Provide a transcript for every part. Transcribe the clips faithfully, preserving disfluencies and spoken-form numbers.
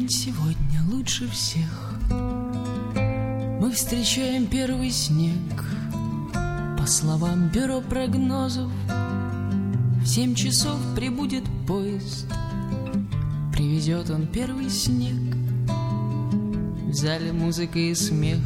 сегодня лучше всех. Мы встречаем первый снег. По словам бюро прогнозов, в семь часов прибудет поезд. Привезет он первый снег. В зале музыка и смех.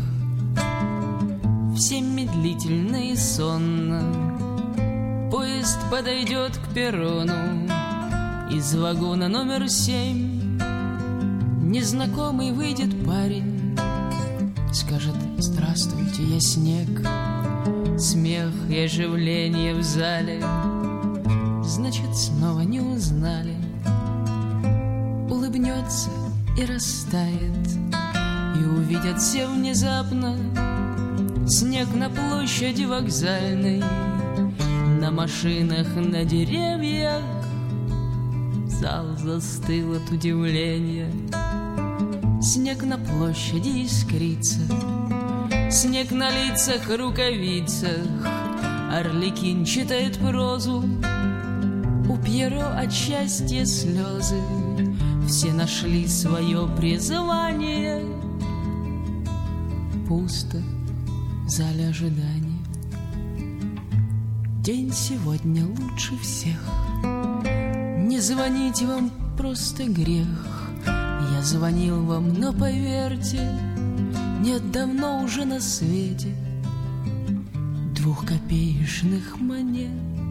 Всем медлительно и сонно поезд подойдет к перрону. Из вагона номер семь незнакомый выйдет парень. Скажет: здравствуйте, я снег. Смех и оживление в зале, значит, снова не узнали. Улыбнется и растает, и увидят все внезапно снег на площади вокзальной, на машинах, на деревьях. Зал застыл от удивления. Снег на площади искрится, снег на лицах, рукавицах. Арлекин читает прозу, у Пьеро от счастья слезы. Все нашли свое призвание. Пусто в зале ожидания. День сегодня лучше всех. Не звонить вам просто грех. Я звонил вам, но поверьте, нет давно уже на свете двухкопеечных монет.